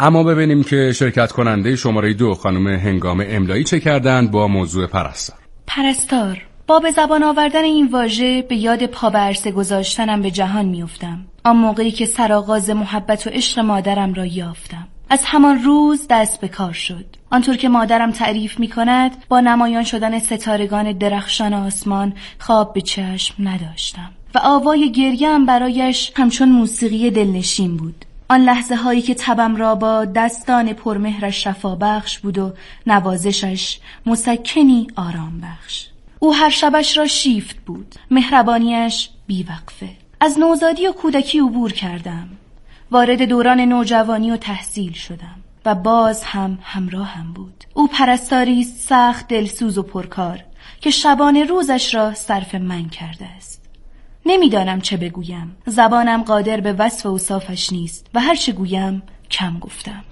اما ببینیم که شرکت کننده شماره 2 خانم هنگام املایی چه کردند با موضوع پرستار. پرستار. با به زبان آوردن این واژه به یاد پا به عرصه گذاشتنم به جهان میافتم. آن موقعی که سرآغاز محبت و عشق مادرم را یافتم. از همان روز دست به کار شد. آنطور که مادرم تعریف می کند، با نمایان شدن ستارگان درخشان آسمان خواب به چشم نداشتم و آوای گریه‌ام برایش همچون موسیقی دلنشین بود. آن لحظه هایی که تبم را با دستان پرمهرش شفا بخش بود و نوازشش مسکنی آرام بخش. او هر شبش را شیفت بود، مهربانیش بیوقفه. از نوزادی و کودکی عبور کردم، وارد دوران نوجوانی و تحصیل شدم و باز هم همراهم بود. او پرستاری سخت دلسوز و پرکار که شبانه روزش را صرف من کرده است. نمیدانم چه بگویم، زبانم قادر به وصف اوصافش نیست و هر چه گویم کم گفتم.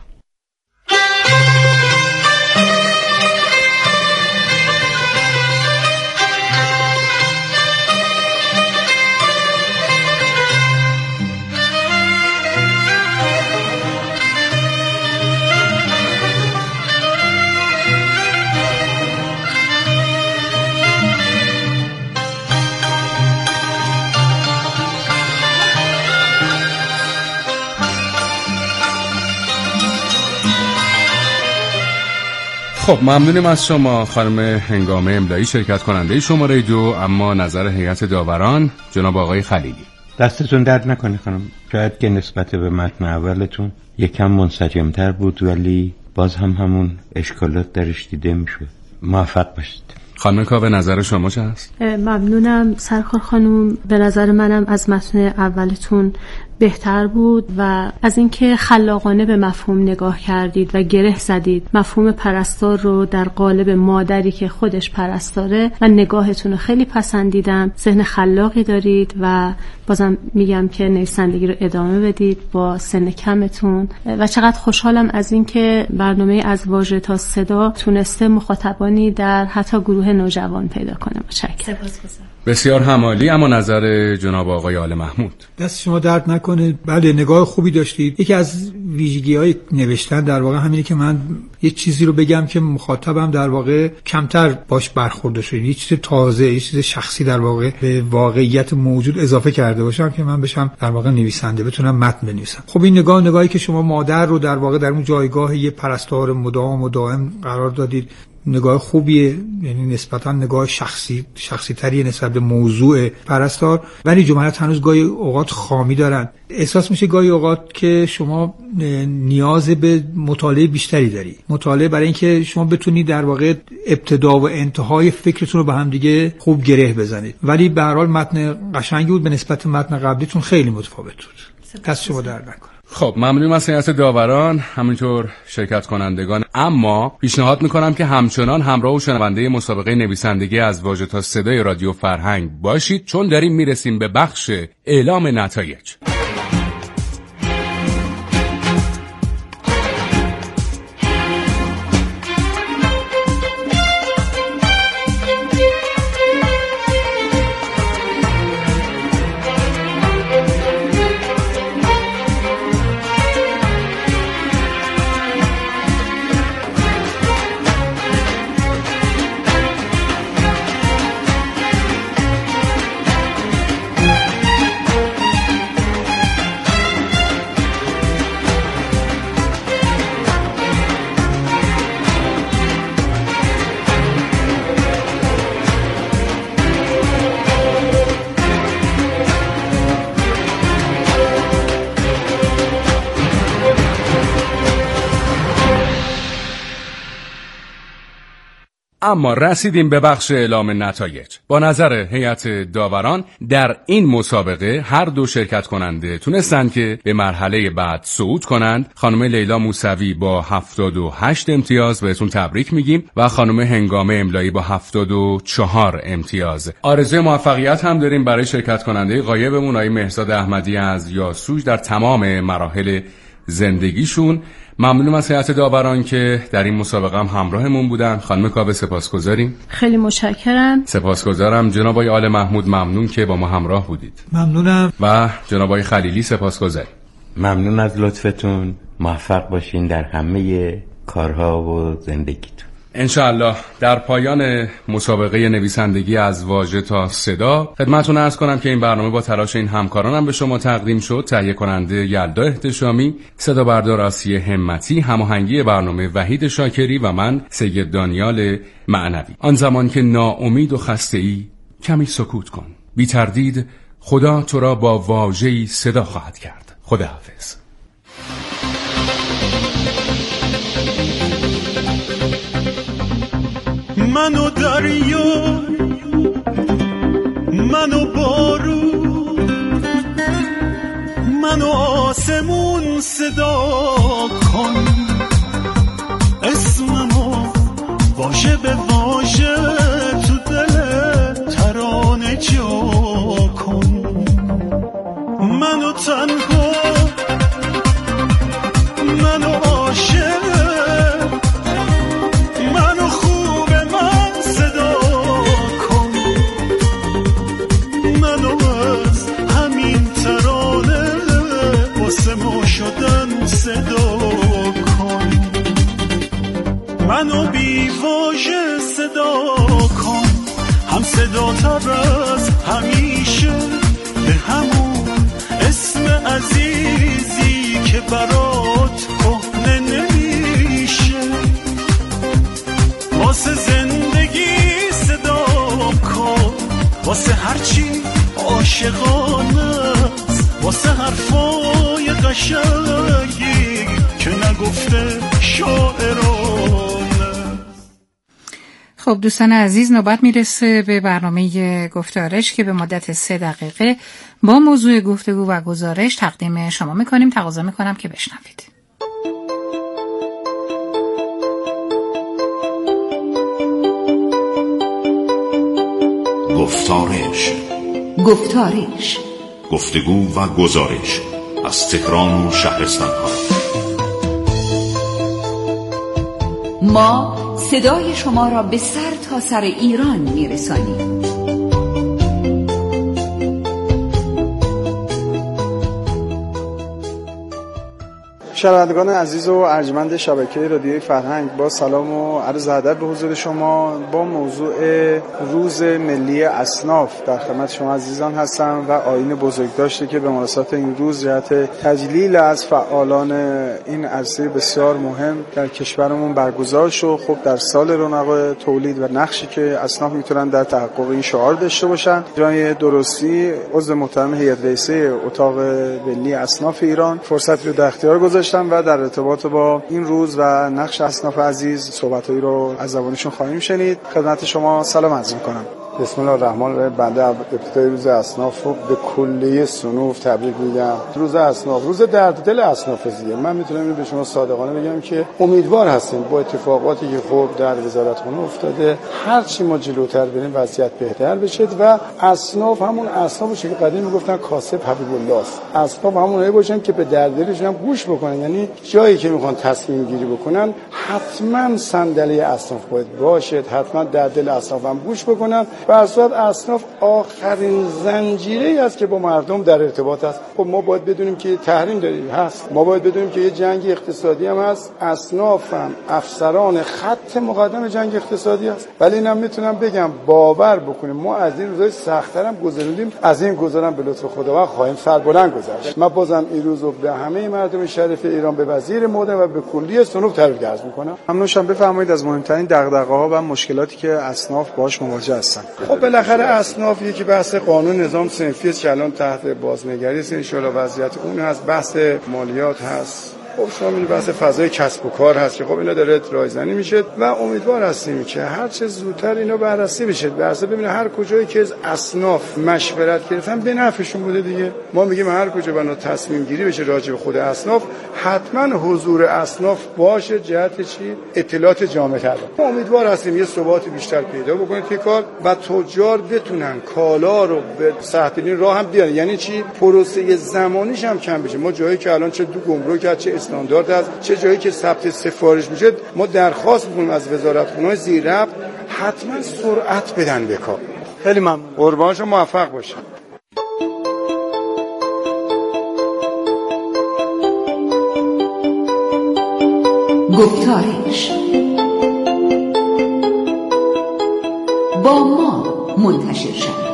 خب ممنونیم از شما خانم هنگام املایی شرکت کننده شماره 2، اما نظر هیئت داوران جناب آقای خلیلی. دستتون درد نکنه خانم، شاید که نسبت به متن اولتون یکم منسجم‌تر بود ولی باز هم همون اشکالات درش دیده میشه. موفق باشید. خانم کاوه نظر شما چه هست؟ ممنونم سرکار خانم، به نظر منم از متن اولتون بهتر بود و از اینکه خلاقانه به مفهوم نگاه کردید و گره زدید مفهوم پرستار رو در قالب مادری که خودش پرستاره و نگاهتون رو خیلی پسندیدم. ذهن خلاقی دارید و بازم میگم که نویسندگی رو ادامه بدید با سن کمتون و چقدر خوشحالم از اینکه برنامه از واژه تا صدا تونسته مخاطبانی در حتی گروه نوجوان پیدا کنه. متشکرم. بسیار همالی. اما نظر جناب آقای آل محمود. دست شما درد نکنه. بله نگاه خوبی داشتید. یکی از ویژگی‌های نوشتن در واقع همینه که من یه چیزی رو بگم که مخاطبم در واقع کمتر باش برخورده شه، یه چیز تازه، یه چیز شخصی در واقع به واقعیت موجود اضافه کرده باشم که من بشم در واقع نویسنده، بتونم متن بنویسم. خب این نگاهی که شما مادر رو در واقع در اون جایگاه یه پرستار مدام و دائم قرار دادید نگاه خوبیه، یعنی نسبتا نگاه شخصی تری نسبت به موضوع پرستار، ولی جملات هنوز گاهی اوقات خامی دارن. احساس میشه گاهی اوقات که شما نیاز به مطالعه بیشتری داری، مطالعه برای اینکه شما بتونید در واقع ابتدا و انتهای فکرتون رو به هم دیگه خوب گره بزنید. ولی به هر حال متن قشنگی بود، به نسبت متن قبلیتون خیلی متفاوت بود. دست شما درد نکنه. خب ممنونم از هیئت داوران، همینطور شرکت کنندگان. اما پیشنهاد میکنم که همچنان همراه و شنونده مسابقه نویسندگی از واژه تا صدای رادیو فرهنگ باشید، چون داریم میرسیم به بخش اعلام نتایج. اما رسیدیم به بخش اعلام نتایج. با نظر هیئت داوران در این مسابقه هر دو شرکت کننده تونستند که به مرحله بعد صعود کنند. خانم لیلا موسوی با 78 امتیاز بهتون تبریک میگیم و خانم هنگام املایی با 74 امتیاز. آرزوی موفقیت هم داریم برای شرکت کننده غایبمون آقای مهرزاد احمدی از یاسوج در تمام مراحل زندگیشون. ممنونم از هیئت داوران که در این مسابقه هم همراهمون بودن. خانم کاوه سپاسگزاریم. خیلی متشکرم. سپاسگزارم. جناب آقای آل محمود ممنون که با ما همراه بودید. ممنونم. و جناب آقای خلیلی سپاسگزاریم. ممنون از لطفتون. موفق باشین در همه کارها و زندگیتون. انشاءالله. در پایان مسابقه نویسندگی از واژه تا صدا خدمتتون عرض کنم که این برنامه با تلاش این همکارانم به شما تقدیم شد. تهیه کننده یلدا احتشامی، صدا بردار آسیه همتی، هماهنگی برنامه وحید شاکری و من سید دانیال معنوی. آن زمان که ناامید و خسته‌ای کمی سکوت کن. بی تردید خدا تو را با واژه‌ای صدا خواهد کرد. خداحافظ. منو دریا، منو بارون، منو آسمون صدا کن، اسممو واژه به واژه تو دل ترانه جا کن. منو تنها، منو عاشق، منو خوب من صدا کن، منو از همین ترانه واسه ما شدن صدا کن. منو بی واژه صدا کن، هم صدا تر از همیشه به همون اسم عزیزی که برات کهنه نمیشه. واسه زندگی صدا کن، واسه هرچی عاشقانه است، واسه حرفای قشنگی که نگفته شاعرانه. خب دوستان عزیز، نوبت میرسه به برنامه گفتارش که به مدت 3 دقیقه با موضوع گفتگو و گزارش تقدیم شما میکنیم. تقاضا میکنم که بشنوید. گفتارش گفتگو و گزارش از تهران و شهرستان‌ها. ما صدای شما را به سر تا سر ایران میرسانیم. شنوندگان عزیز و ارجمند شبکه رادیوی فرهنگ، با سلام و عرض ادب به حضور شما با موضوع روز ملی اصناف در خدمت شما عزیزان هستم و آیین بزرگداشتی که به مناسبت این روز جهت تجلیل از فعالان این عرصه بسیار مهم در کشورمون برگزار شد. خب در سال رونق تولید و نقشی که اصناف میتونن در تحقق این شعار داشته باشن، جای درستی عضو محترم هیئت رئیسه اتاق ملی اصناف ایران فرصت رو در اختیار گذاشتن و در ارتباط با این روز و نقش اصناف عزیز صحبتایی رو از زبانشون خواهیم شنید. خدمت شما سلام عرض می‌کنم. بسم الله الرحمن الرحیم. بنده ابتدای روز اصناف رو به کلیه صنوف تبریک میگم. روز اصناف روز درد دل اصناف دیگه. من میتونم اینو به شما صادقانه بگم که امیدوار هستیم با اتفاقاتی که خب در وزارتخونه افتاده هر چی ما جلوتر بریم وضعیت بهتر بشه و اصناف همون اصنافی که قدیم میگفتن کاسب حبیب الله است. اصناف همونایی باشن که به درد دلشون هم گوش بکنن، یعنی جایی که میخوان تصمیم گیری بکنن حتما صندلی اصناف باید باشه، حتما در دل اصناف هم گوش بکنن. به اساس اصناف آخرین زنجیره‌ای است که با مردم در ارتباط است. خب ما باید بدونیم که تحریم داریم هست، ما باید بدونیم که یه جنگ اقتصادی هم هست، اصناف هم افسران خط مقدم جنگ اقتصادی است. ولی اینم میتونم بگم باور بکنیم ما از این روزای سخت‌تر هم گذروندیم، از این گذرم به لطف خداوند خواهیم سربلند گذشت. من بازم این روزو به همه مردم شریف ایران، به وزیر محترم و به کلیه صنوف تبریک عرض می‌کنم. ممنونم. بفرمایید از مهمترین دغدغه‌ها و مشکلاتی که اصناف باهاش مواجه هستند. خب بالاخره اصناف یکی بحث قانون نظام صنفی است که الان تحت بازنگری است، ان شاءالله وضعیت اون هست، بحث مالیات هست، خب شامل بحث فضای کسب و کار هست که خب اینا داره رایزنی میشه و امیدوار هستیم که هر چه زودتر اینا بررسی بشه، بررسی ببینه هر کجایی که از اصناف مشورت گرفتن به نفعشون بوده دیگه. ما میگیم هر کجا بنا تصمیم گیری بشه راجع به خود اصناف حتما حضور اصناف باشه، جهت چی؟ اطلاعات جامع‌تر. ما امیدوار هستیم یه ثبات بیشتر پیدا بکنه توی کار و تجار بتونن کالا رو به سه‌ترین راه هم بیارن. یعنی چی؟ پروسه زمانیش هم کم بشه. ما جایی که الان چه دو گمرک چه استاندارد هست، چه جایی که ثبت سفارش میشه، ما درخواست می‌کنیم از وزارتخونه زیر ربط حتما سرعت بدن به کار. خیلی ممنون. قربان شما، موفق باشید. گفتارش با ما منتشر شد.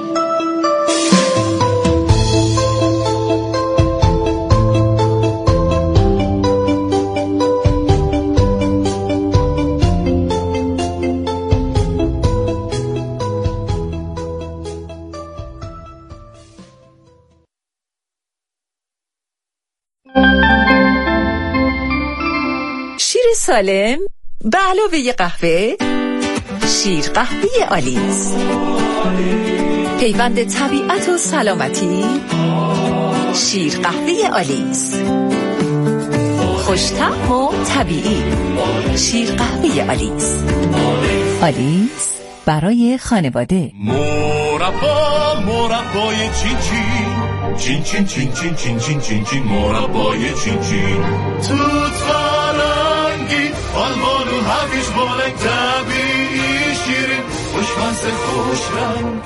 شیر سالم به علاوه قهوه، شیر قهوه آلیس، پیوند طبیعت و سلامتی. شیر قهوه آلیس، خوش‌طعم و طبیعی. شیر قهوه آلیس. آلیس برای خانواده. مربای چین چین چین چین چین چین چین چین چین مربای چین چین توت فرنگی آلمان و هویج بالنگ طبیعی شیرین خوشمزه خوش رنگ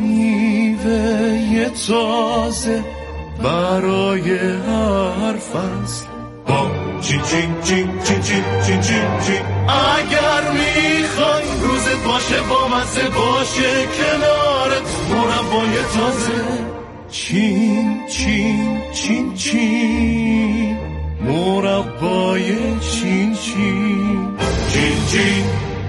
میوه تازه برای هر فصل با چین چین چین چین چین چین چین چین اگر میخوای روزت باشه با مزه باشه کنارت مربای تازه چین چین چین چین مربای چین چین چین چین.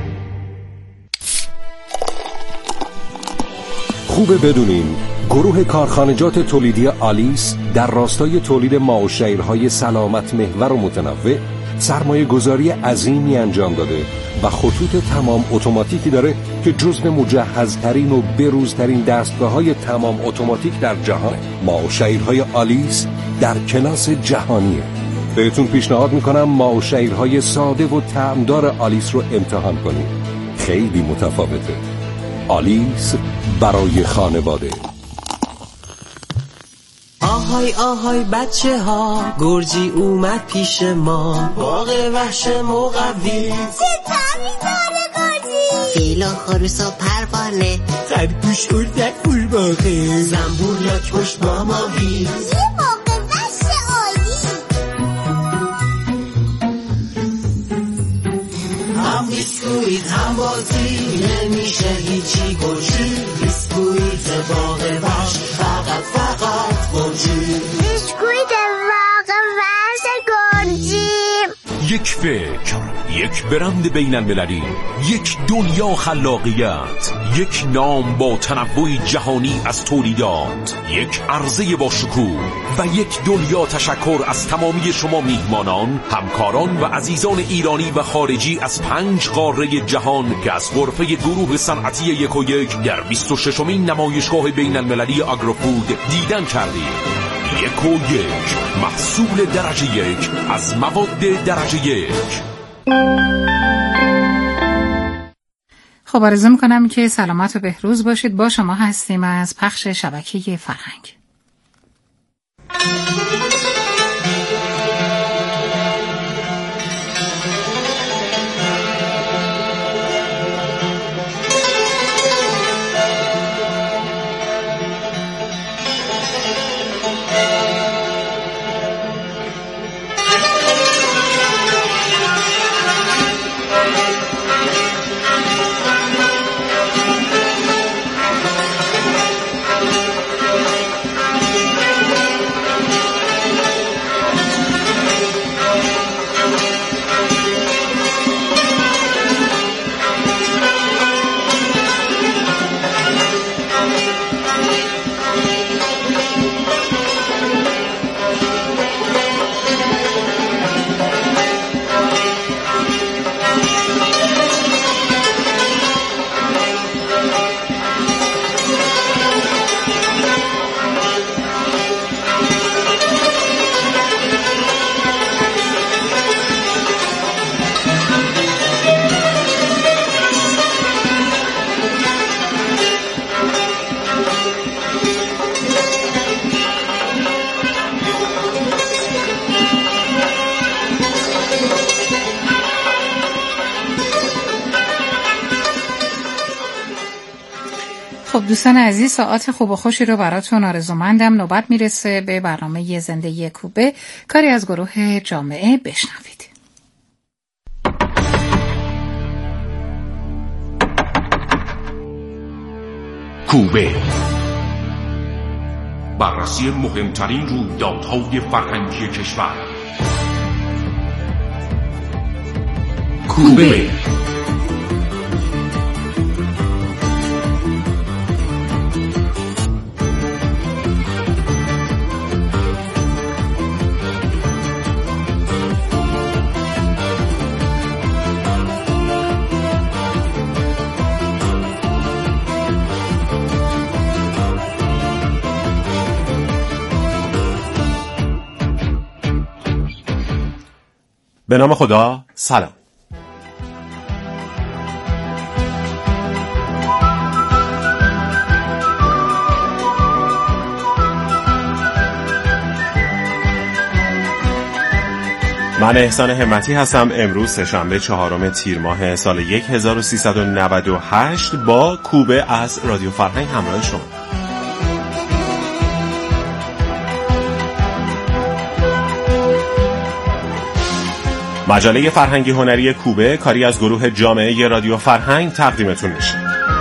خوبه بدونین گروه کارخانجات تولیدی آلیس در راستای تولید ماء و شیرهای سلامت محور و متنوع سرمایه گذاری عظیمی انجام داده و خطوط تمام اتوماتیکی داره که جزو مجهزترین و بروزترین دستگاه‌های تمام اتوماتیک در جهان. ماء و شیرهای آلیس در کلاس جهانیه. بهتون پیشنهاد میکنم ماء و شیرهای ساده و طعمدار آلیس رو امتحان کنید. خیلی متفاوته. آلیس برای خانواده. آهای آهای بچه ها، گرجی اومد پیش ما، باغ وحش مقوی. چه طعمی داره گرجی؟ فیلا خروسا پروانه، خرگوش اردک قورباغه، زنبور لاک خوش ماماهی، یه باغ وحش عالی. هم بیسکویت هم بازی، نمیشه هیچی گرجی. بیسکویت باغ وحش فقط گرجی. بیسکویت باغ وحش گرجی. یک فکر، یک برند بین المللی، یک دنیا خلاقیت، یک نام با تنوع جهانی از تولیدات، یک عرضه با شکوه و یک دنیا تشکر از تمامی شما میهمانان، همکاران و عزیزان ایرانی و خارجی از 5 قاره جهان که از غرفه گروه صنعتی 1&1 در 26مین نمایشگاه بین المللی آگروفود دیدن کردید. 1&1 محصول درجه 1 از مواد درجه 1. خب آرزو میکنم که سلامت و بهروز باشید. با شما هستیم از پخش شبکه فرهنگ. خب دوستان عزیز، ساعت خوب و خوشی رو براتون آرزومندم. نوبت میرسه به برنامه زندگی کوبه، کاری از گروه جامعه. بشنوید. کوبه، بررسی مهمترین رویدادهای فرهنگی کشور. کوبه. به نام خدا، سلام. من احسان همتی هستم. امروز سه‌شنبه 4 تیر ماه سال 1398 با کوبه از رادیو فرهنگ همراه شما. مجله فرهنگی هنری کوبه کاری از گروه جامعه رادیو فرهنگ تقدیمتون میشه.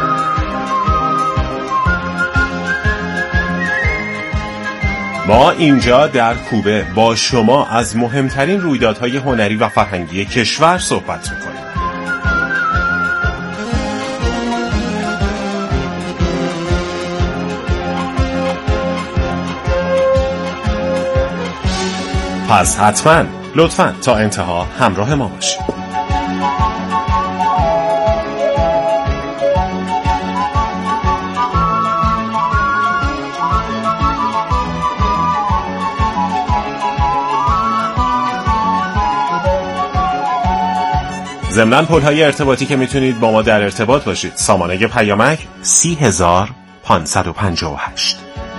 ما اینجا در کوبه با شما از مهمترین رویدادهای هنری و فرهنگی کشور صحبت میکنیم. پس حتما لطفاً تا انتها همراه ما باشید. ضمناً پل‌های ارتباطی که میتونید با ما در ارتباط باشید: سامانه پیامک 30558.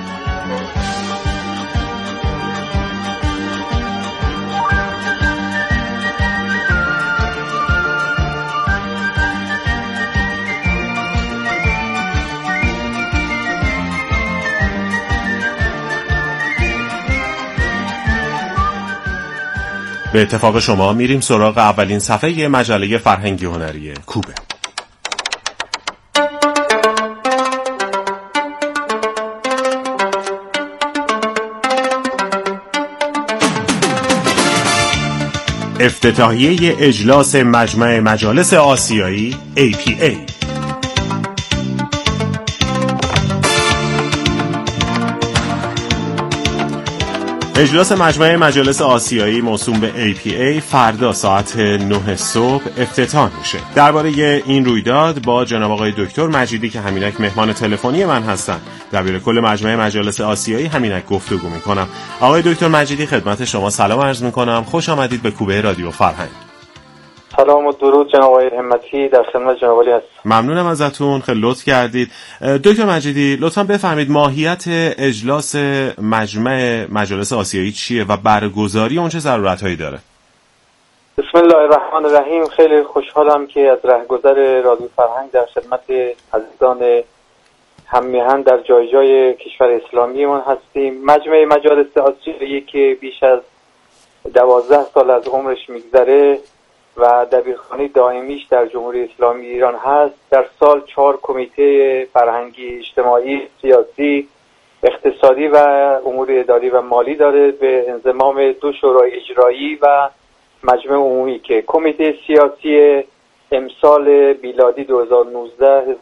به اتفاق شما میریم سراغ اولین صفحه مجله فرهنگی هنری کوبه. افتتاحیه اجلاس مجمع مجالس آسیایی APA. اجلاس مجمع مجالس آسیایی موسوم به APA فردا ساعت 9 صبح افتتاح میشه. درباره این رویداد با جناب آقای دکتر مجیدی که همینک مهمان تلفنی من هستن، دبیر کل مجمع مجالس آسیایی، همینک گفتگو میکنم. آقای دکتر مجیدی خدمت شما سلام عرض میکنم. خوش آمدید به کوبه رادیو فرهنگ. سلام و درود جناب آقای همتی، در خدمت جناب عالی هستم. ممنونم ازتون، خیلی لطف کردید. دکتر مجیدی لطفاً بفرمایید ماهیت اجلاس مجمع مجالس آسیایی چیه و برگزاری اون چه ضرورت‌هایی داره؟ بسم الله الرحمن الرحیم. خیلی خوشحالم که از رهگذر رادیو فرهنگ در خدمت عزیزان هم‌میهن در جای جای کشور اسلامی ما هستیم. مجمع مجالس آسیایی که بیش از 12 سال از عمرش میگذره و دبیرخانه دائمیش در جمهوری اسلامی ایران هست، در سال 4 کمیته فرهنگی، اجتماعی، سیاسی، اقتصادی و امور اداری و مالی داره به انضمام 2 شورای اجرایی و مجمع عمومی که کمیته سیاسی امسال میلادی 2019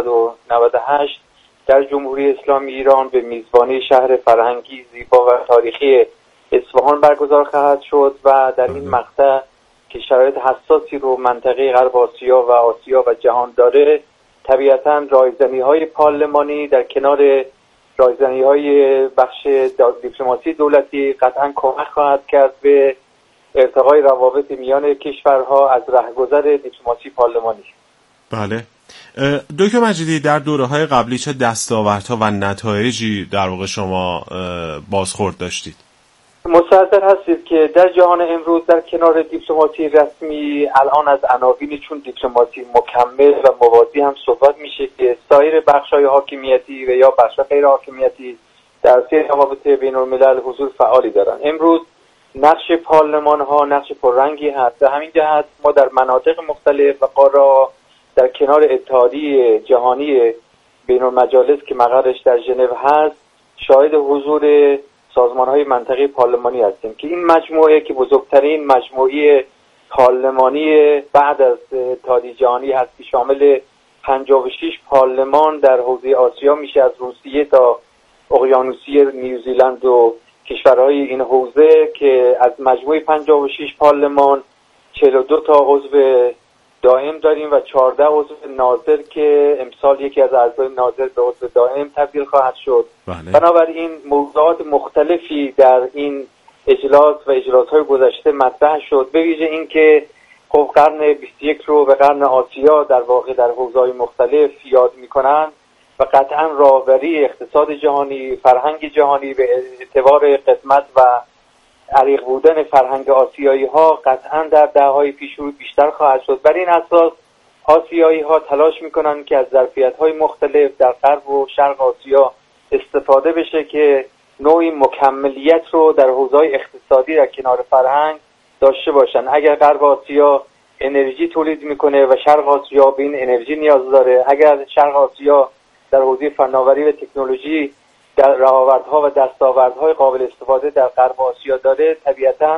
1398 در جمهوری اسلامی ایران به میزبانی شهر فرهنگی زیبا و تاریخی اصفهان برگزار خواهد شد و در این مقطع که شرایط حساسی رو منطقه غرب آسیا و آسیا و جهان داره، طبیعتاً رایزنی‌های پارلمانی در کنار رایزنی‌های بخش دیپلماسی دولتی قطعاً کمک خواهد کرد به ارتقای روابط میان کشورها از رهگذر دیپلماسی پارلمانی. بله. دکتر مجیدی در دوره‌های قبلی چه دستاوردها و نتایجی در واقع شما بازخورد داشتید؟ مستحضر هستید که در جهان امروز در کنار دیپلماسی رسمی الان از عناوینی چون دیپلماسی مکمل و موازی هم صحبت میشه که سایر بخش‌های حاکمیتی و یا بخش‌های غیر حاکمیتی در سیر روابط بین‌الملل حضور فعالی دارن. امروز نقش پارلمان‌ها نقش پررنگی هست. در همین جهت ما در مناطق مختلف و قاره در کنار اتحادیه جهانی بین‌المجالس که مقرش در ژنو هست شاهد حضور سازمان‌های منطقه پارلمانی هستیم که این مجموعه که بزرگترین مجموعه پارلمانی بعد از اتحادیه جهانی هست که شامل 56 پارلمان در حوزه آسیا میشه، از روسیه تا اقیانوسیه، نیوزیلند و کشورهای این حوزه، که از مجموعه 56 پارلمان 42 تا عضو دائم داریم و 14 عضو ناظر که امسال یکی از اعضای ناظر به عضو دائم تبدیل خواهد شد. بنابراین موضوعات مختلفی در این اجلاس و اجلاس‌های گذشته مطرح شد، به ویژه این که خب قرن 21 رو به قرن آسیا در واقع در حوزه‌های مختلف یاد می‌کنند و قطعاً راهبری اقتصاد جهانی، فرهنگ جهانی به اعتبار قسمت و عریق بودن فرهنگ آسیایی‌ها قطعاً در دهه‌های پیش رو بیشتر خواهد شد. بر این اساس آسیایی‌ها تلاش می‌کنند که از ظرفیت‌های مختلف در غرب و شرق آسیا استفاده بشه که نوعی مکملیت رو در حوزه‌های اقتصادی در کنار فرهنگ داشته باشن. اگر غرب آسیا انرژی تولید میکنه و شرق آسیا به این انرژی نیاز داره، اگر شرق آسیا در حوزه فناوری و تکنولوژی در رهاوردها و دستاوردهای قابل استفاده در غرب آسیا داره، طبیعتاً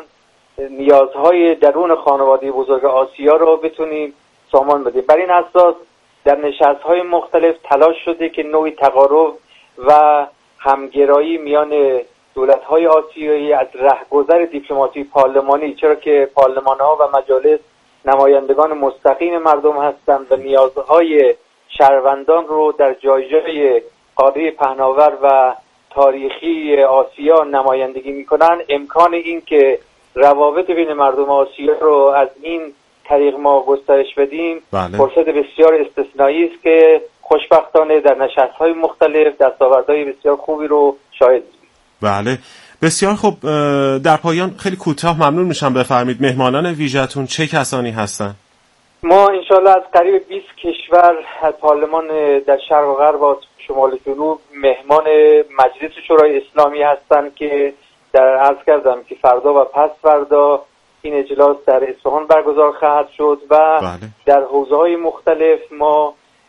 نیازهای درون خانواده بزرگ آسیا رو بتونیم سامان بدیم. بر این اساس در نشست‌های مختلف تلاش شده که نوعی تقارب و همگرایی میان دولت‌های آسیایی از رهگذر دیپلماسی پارلمانی، چرا که پارلمان‌ها و مجالس نمایندگان مستقیم مردم هستند و نیازهای شهروندان رو در جای قاره پهناور و تاریخی آسیا نمایندگی می‌کنند، امکان این که روابط بین مردم آسیا رو از این طریق ما گسترش بدیم فرصت بسیار استثنایی است که خوشبختانه در نشست‌های مختلف دستاوردهای بسیار خوبی رو شاهد می‌شیم. بله بسیار خوب. در پایان خیلی کوتاه ممنون میشم بفرمایید مهمانان ویژه‌تون چه کسانی هستند؟ ما انشالله از قریب 20 کشور از پارلمان در شرق و غرب و شمال و جنوب مهمان مجلس شورای اسلامی هستند که در عرض کردم که فردا و پس فردا این اجلاس در اصفهان برگزار خواهد شد و در حوزه‌های مختلف ما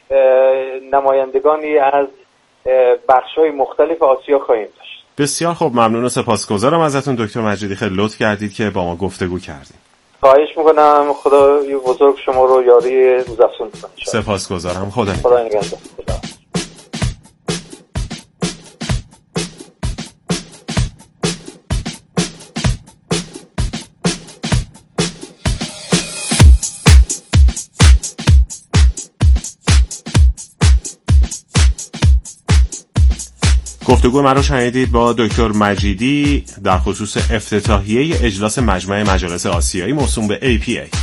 نمایندگانی از بخش‌های مختلف آسیا خواهیم داشت. بسیار خوب، ممنون و سپاسگزارم ازتون دکتر مجیدی، خیلی لطف کردید که با ما گفتگو کردید. خواهش میکنم، خدا بزرگ شما رو یاری روزافزون کنه. سپاسگزارم، خدا نگهدار. گفتگو من رو شنیدید با دکتر مجیدی در خصوص افتتاحیه اجلاس مجمع مجالس آسیایی موسوم به APA.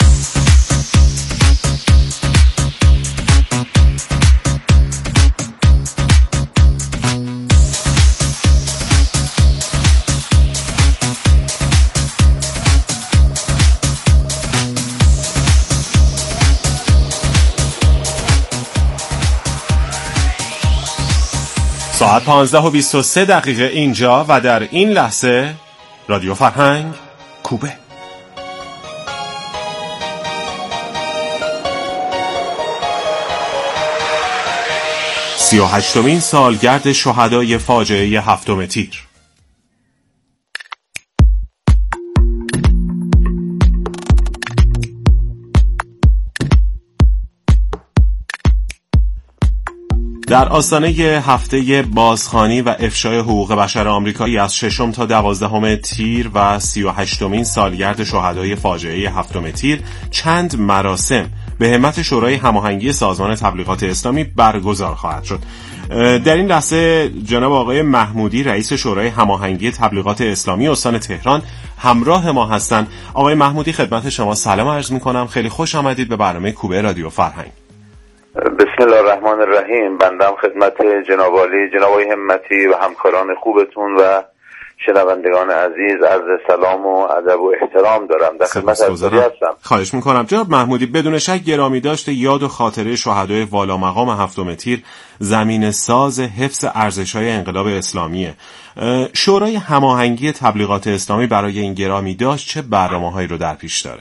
ساعت 15:23 اینجا و در این لحظه رادیو فرهنگ کوبه. سی و هشتمین سالگرد شهدای فاجعه هفتم تیر. در آستانه هفته بازخوانی و افشای حقوق بشر آمریکایی از 6 تا 12 تیر و 38مین سالگرد شهدای فاجعه هفتم تیر چند مراسم به همت شورای هماهنگی سازمان تبلیغات اسلامی برگزار خواهد شد. در این لحظه جناب آقای محمودی رئیس شورای هماهنگی تبلیغات اسلامی استان تهران همراه ما هستند. آقای محمودی خدمت شما سلام عرض می‌کنم، خیلی خوش آمدید به برنامه کوبه رادیو فرهنگ. بسم الله الرحمن الرحیم. بندم خدمت جناب عالی، جناب آقای همتی و همکاران خوبتون و شنوندگان عزیز عرض سلام و ادب و احترام دارم. در خدمت هستم. خواهش میکنم. جناب محمودی، بدون شک گرامی داشته یاد و خاطره شهدای والا مقام هفتم تیر زمین ساز حفظ ارزش‌های انقلاب اسلامیه. شورای هماهنگی تبلیغات اسلامی برای این گرامی داشت چه برنامه‌هایی رو در پیش داره؟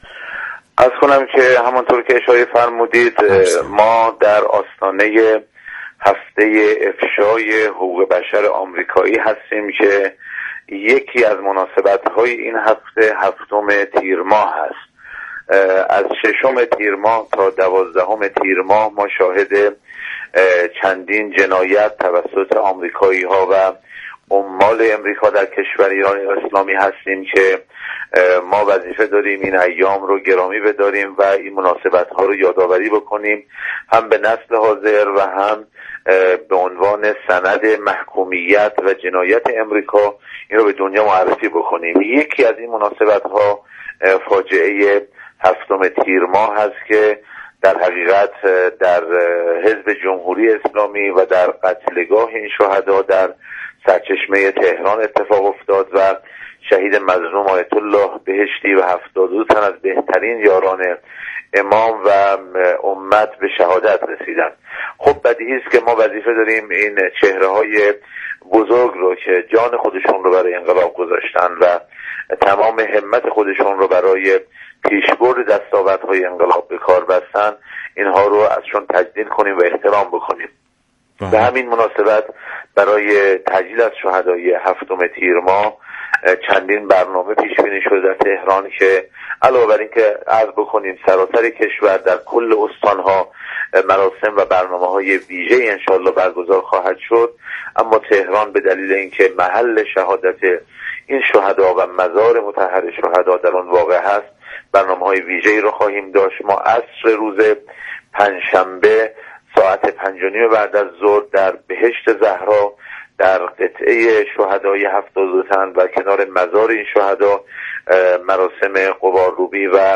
از کنم که همانطور که اشاره فرمودید ما در آستانه هفته افشای حقوق بشر آمریکایی هستیم که یکی از مناسبت‌های این هفته 7 تیر ماه هست. از 6 تیر ماه تا 12 تیر ماه ما شاهد چندین جنایت توسط آمریکایی ها و عمال امریکا در کشور ایران اسلامی هستیم که ما وظیفه داریم این ایام رو گرامی بداریم و این مناسبت ها رو یادآوری بکنیم، هم به نسل حاضر و هم به عنوان سند محکومیت و جنایت امریکا این رو به دنیا معرفی بکنیم. یکی از این مناسبت ها فاجعه 7 تیر ماه هست که در حقیقت در حزب جمهوری اسلامی و در قتلگاه این شهدا در سرچشمه تهران اتفاق افتاد و شهید مظلوم آیت الله بهشتی و 72 تن از بهترین یاران امام و امت به شهادت رسیدند. خب بدیهی است که ما وظیفه داریم این چهره‌های بزرگ رو که جان خودشون رو برای انقلاب گذاشتن و تمام همت خودشون رو برای پیشبرد دستاوردهای انقلاب به کار بستن، اینها رو ازشون تجلیل کنیم و احترام بکنیم. به همین مناسبت برای تجلیل از شهدای 7 تیر ماه چندین برنامه پیش بینی شده در تهران که علاوه بر اینکه عرض بکنیم سراسر کشور در کل استانها مراسم و برنامه‌های ویژه‌ای انشالله برگزار خواهد شد، اما تهران به دلیل اینکه محل شهادت این شهدا و مزار مطهر شهدا در آن واقع هست برنامه‌های ویژه‌ای رو خواهیم داشت. ما عصر روز پنجشنبه ساعت 5:30 بعد از ظهر در بهشت زهرا در قطعه شهدای 72 تن و کنار مزار این شهدا مراسم غبارروبی و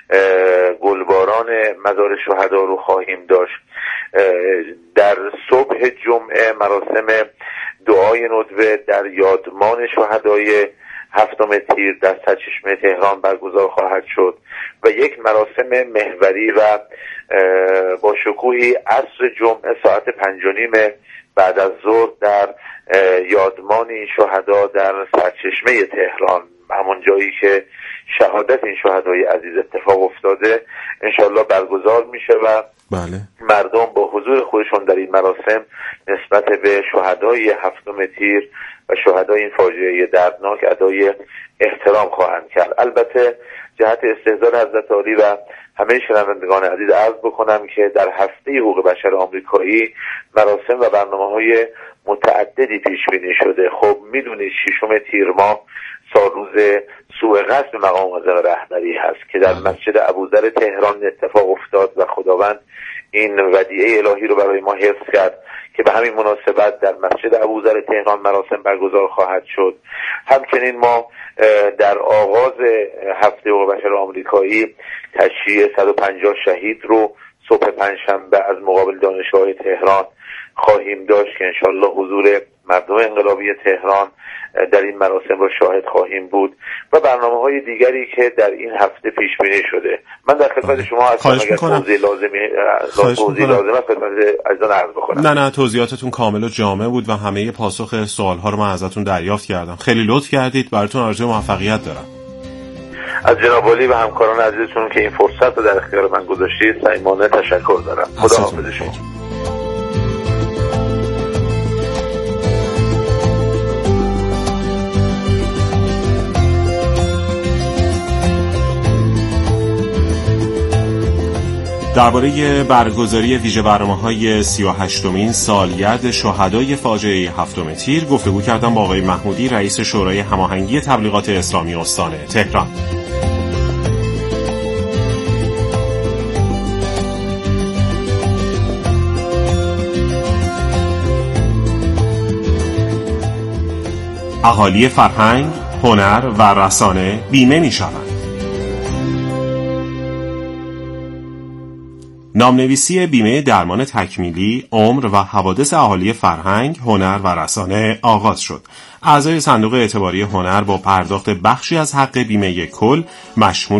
گلباران مزار شهدا رو خواهیم داشت. در صبح جمعه مراسم دعای ندوه در یادمان شهدای 7 تیر در سرچشمه تهران برگزار خواهد شد و یک مراسم محوری و با شکوهی عصر جمعه ساعت 5:30 بعد از ظهر در یادمان این شهدا در سرچشمه تهران، همون جایی که شهادت این شهدای عزیز اتفاق افتاده، انشالله برگزار میشه و مردم با حضور خودشون در این مراسم نسبت به شهدای 7 تیر و شهدای این فاجعه دردناک ادای احترام خواهند کرد. البته جهت استحضار حضرت عالی و همه شنوندگان عزیز عرض بکنم که در هفته حقوق بشر آمریکایی مراسم و برنامه‌های متعددی پیش بینی شده. خب میدونید 6 تیر ماه سالروز سوء قصد مقام معظم رهبری هست که در مسجد ابوذر تهران اتفاق افتاد و خداوند این ودیعه الهی رو برای ما حفظ کرد که به همین مناسبت در مسجد ابوذر تهران مراسم برگزار خواهد شد. همچنین ما در آغاز هفته حقوق بشر آمریکایی تشییع 150 شهید رو صبح پنجشنبه از مقابل دانشگاه تهران خواهیم داشت که انشالله حضور مردم انقلابی تهران در این مراسم رو شاهد خواهیم بود و برنامه‌های دیگری که در این هفته پیش بینی شده. من در خدمت شما هستم، اگر توضیح لازمه خدمت عزیزان عرض بکنم. نه توضیحاتتون کامل و جامع بود و همه پاسخ سوال‌ها رو من ازتون دریافت کردم. خیلی لطف کردید. براتون آرزوی موفقیت دارم. از جناب عالی و همکاران عزیزتون که این فرصت رو در اختیار من گذاشتید صمیمانه تشکر دارم. خدا حافظ شما. درباره برگزاری ویژه برنامه‌های 38مین سالگرد شهدای فاجعه 7 تیر گفتگو کردم با آقای محمودی، رئیس شورای هماهنگی تبلیغات اسلامی استان تهران. اهالی فرهنگ، هنر و رسانه بیمه می‌شوند. نامنویسی بیمه درمان تکمیلی، عمر و حوادث اهالی فرهنگ، هنر و رسانه آغاز شد. اعضای صندوق اعتباری هنر با پرداخت بخشی از حق بیمه کل مشمول